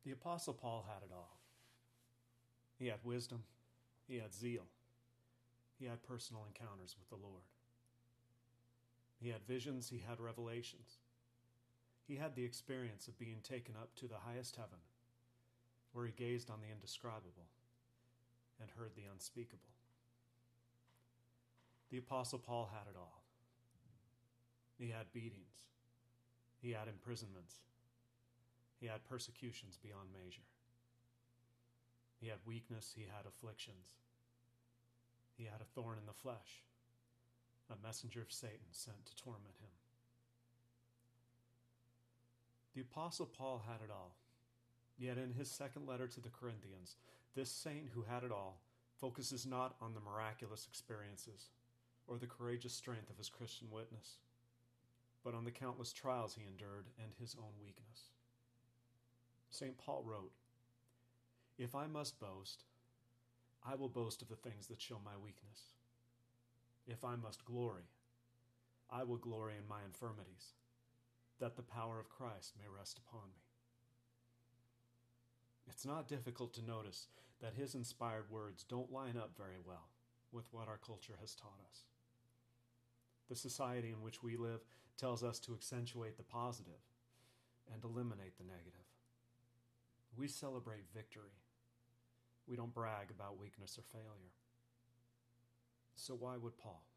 The Apostle Paul had it all. He had wisdom, he had zeal, he had personal encounters with the Lord. He had visions, he had revelations. He had the experience of being taken up to the highest heaven, where he gazed on the indescribable and heard the unspeakable. The Apostle Paul had it all. He had beatings. He had imprisonments. He had persecutions beyond measure. He had weakness. He had afflictions. He had a thorn in the flesh, a messenger of Satan sent to torment him. The Apostle Paul had it all. Yet in his second letter to the Corinthians, this saint who had it all focuses not on the miraculous experiences or the courageous strength of his Christian witness, but on the countless trials he endured and his own weakness. St. Paul wrote, "If I must boast, I will boast of the things that show my weakness. If I must glory, I will glory in my infirmities, that the power of Christ may rest upon me." It's not difficult to notice that his inspired words don't line up very well with what our culture has taught us. The society in which we live tells us to accentuate the positive and eliminate the negative. We celebrate victory. We don't brag about weakness or failure. So why would Paul?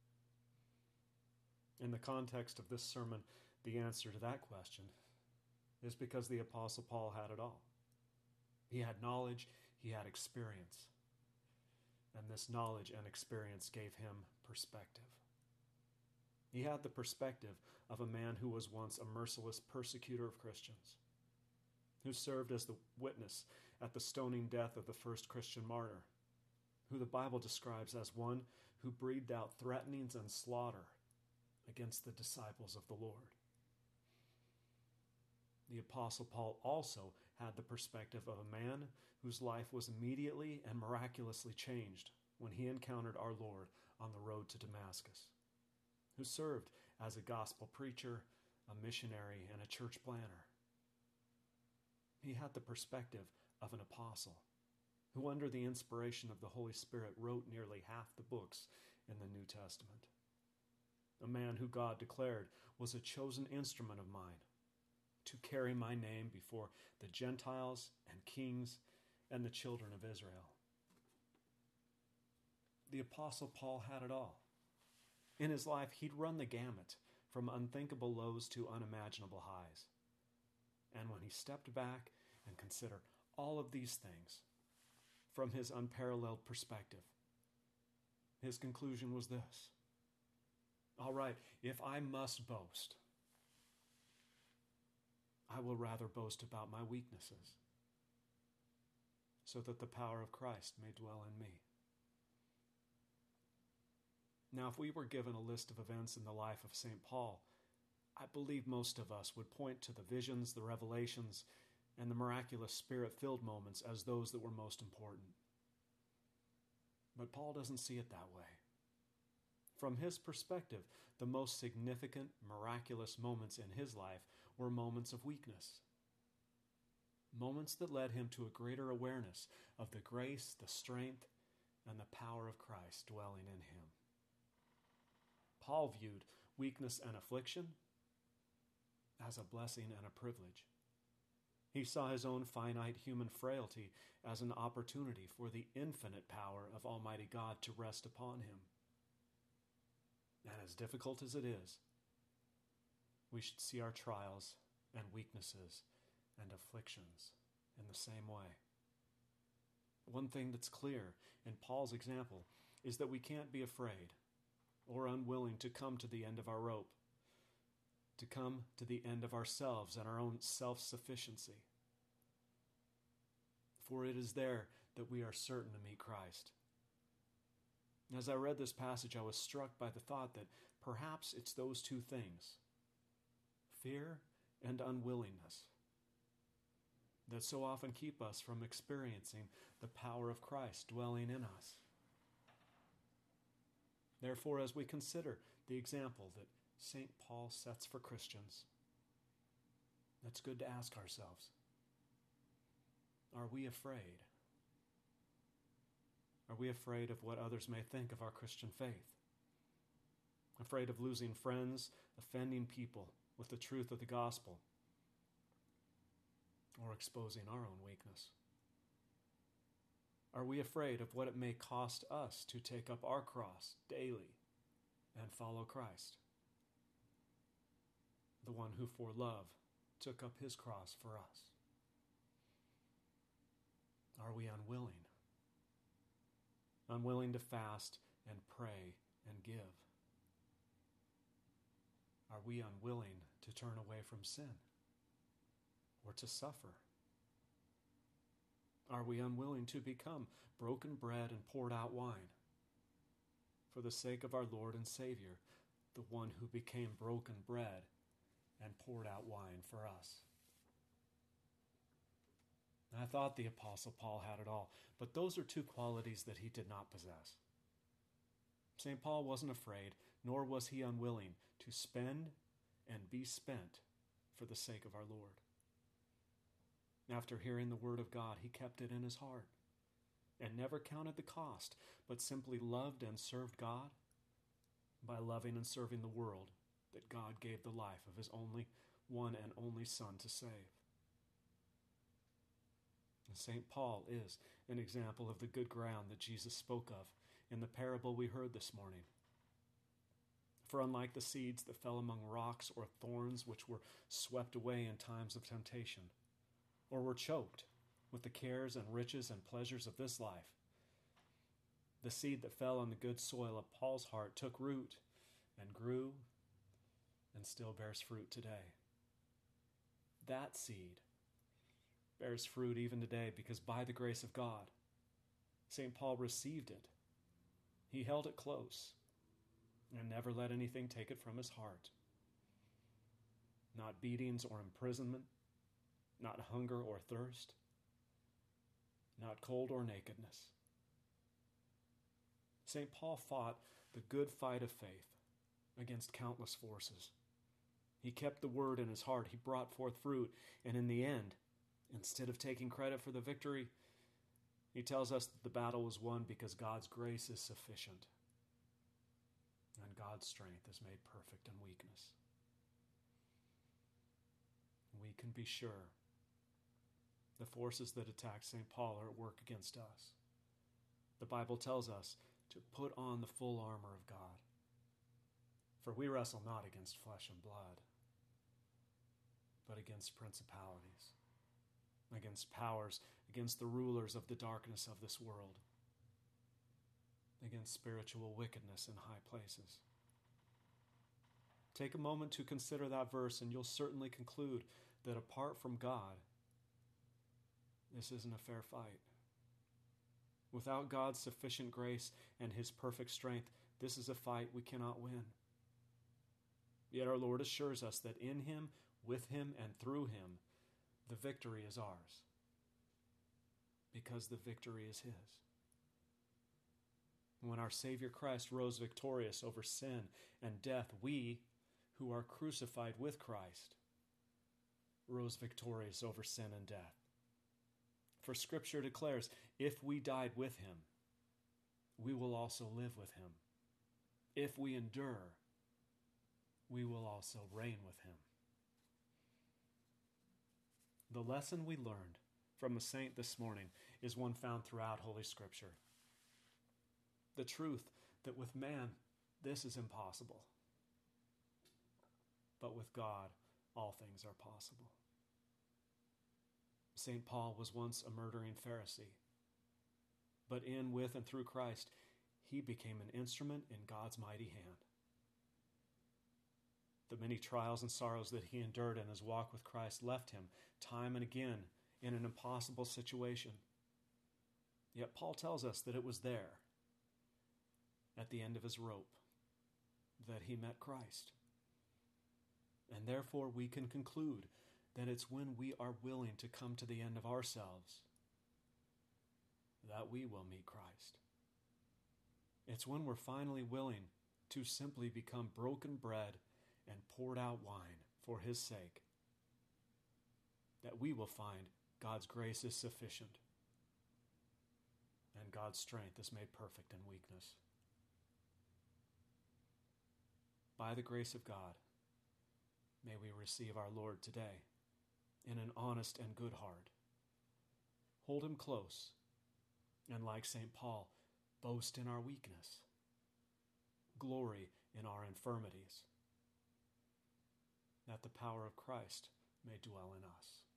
In the context of this sermon, the answer to that question is because the Apostle Paul had it all. He had knowledge, he had experience, and this knowledge and experience gave him perspective. He had the perspective of a man who was once a merciless persecutor of Christians, who served as the witness at the stoning death of the first Christian martyr, who the Bible describes as one who breathed out threatenings and slaughter against the disciples of the Lord. The Apostle Paul also had the perspective of a man whose life was immediately and miraculously changed when he encountered our Lord on the road to Damascus, who served as a gospel preacher, a missionary, and a church planner. He had the perspective of an apostle who, under the inspiration of the Holy Spirit, wrote nearly half the books in the New Testament. A man who God declared was a chosen instrument of mine to carry my name before the Gentiles and kings and the children of Israel. The Apostle Paul had it all. In his life, he'd run the gamut from unthinkable lows to unimaginable highs. And when he stepped back and considered all of these things from his unparalleled perspective, his conclusion was this: all right, if I must boast, I will rather boast about my weaknesses, so that the power of Christ may dwell in me. Now, if we were given a list of events in the life of St. Paul, I believe most of us would point to the visions, the revelations, and the miraculous Spirit-filled moments as those that were most important. But Paul doesn't see it that way. From his perspective, the most significant, miraculous moments in his life were moments of weakness. Moments that led him to a greater awareness of the grace, the strength, and the power of Christ dwelling in him. Paul viewed weakness and affliction as a blessing and a privilege. He saw his own finite human frailty as an opportunity for the infinite power of Almighty God to rest upon him. And as difficult as it is, we should see our trials and weaknesses and afflictions in the same way. One thing that's clear in Paul's example is that we can't be afraid or unwilling to come to the end of our rope, to come to the end of ourselves and our own self-sufficiency. For it is there that we are certain to meet Christ. As I read this passage, I was struck by the thought that perhaps it's those two things, fear and unwillingness, that so often keep us from experiencing the power of Christ dwelling in us. Therefore, as we consider the example that St. Paul sets for Christians, it's good to ask ourselves, Are we afraid? Are we afraid of what others may think of our Christian faith? Afraid of losing friends, offending people with the truth of the gospel, or exposing our own weakness? Are we afraid of what it may cost us to take up our cross daily and follow Christ, the one who for love took up his cross for us? Are we unwilling? Unwilling to fast and pray and give? Are we unwilling to turn away from sin or to suffer? Are we unwilling to become broken bread and poured out wine for the sake of our Lord and Savior, the one who became broken bread and poured out wine for us? I thought the Apostle Paul had it all, but those are two qualities that he did not possess. St. Paul wasn't afraid, nor was he unwilling to spend and be spent for the sake of our Lord. After hearing the word of God, he kept it in his heart and never counted the cost, but simply loved and served God by loving and serving the world that God gave the life of his only one and only Son to save. And St. Paul is an example of the good ground that Jesus spoke of in the parable we heard this morning. For unlike the seeds that fell among rocks or thorns, which were swept away in times of temptation, or were choked with the cares and riches and pleasures of this life, the seed that fell on the good soil of Paul's heart took root and grew and still bears fruit today. That seed bears fruit even today because by the grace of God, St. Paul received it. He held it close and never let anything take it from his heart. Not beatings or imprisonment, not hunger or thirst, not cold or nakedness. St. Paul fought the good fight of faith against countless forces. He kept the word in his heart. He brought forth fruit. And in the end, instead of taking credit for the victory, he tells us that the battle was won because God's grace is sufficient and God's strength is made perfect in weakness. We can be sure the forces that attack St. Paul are at work against us. The Bible tells us to put on the full armor of God. For we wrestle not against flesh and blood, but against principalities, against powers, against the rulers of the darkness of this world, against spiritual wickedness in high places. Take a moment to consider that verse, and you'll certainly conclude that apart from God, this isn't a fair fight. Without God's sufficient grace and his perfect strength, this is a fight we cannot win. Yet our Lord assures us that in him, with him, and through him, the victory is ours, because the victory is his. When our Savior Christ rose victorious over sin and death, we, who are crucified with Christ, rose victorious over sin and death. For Scripture declares, if we died with him, we will also live with him. If we endure, we will also reign with him. The lesson we learned from a saint this morning is one found throughout Holy Scripture. The truth that with man, this is impossible. But with God, all things are possible. St. Paul was once a murdering Pharisee, but in, with, and through Christ, he became an instrument in God's mighty hand. The many trials and sorrows that he endured in his walk with Christ left him time and again in an impossible situation. Yet Paul tells us that it was there, at the end of his rope, that he met Christ. And therefore we can conclude that it's when we are willing to come to the end of ourselves that we will meet Christ. It's when we're finally willing to simply become broken bread and poured out wine for his sake that we will find God's grace is sufficient, and God's strength is made perfect in weakness. By the grace of God, may we receive our Lord today in an honest and good heart. Hold him close, and like St. Paul, boast in our weakness. Glory in our infirmities, that the power of Christ may dwell in us.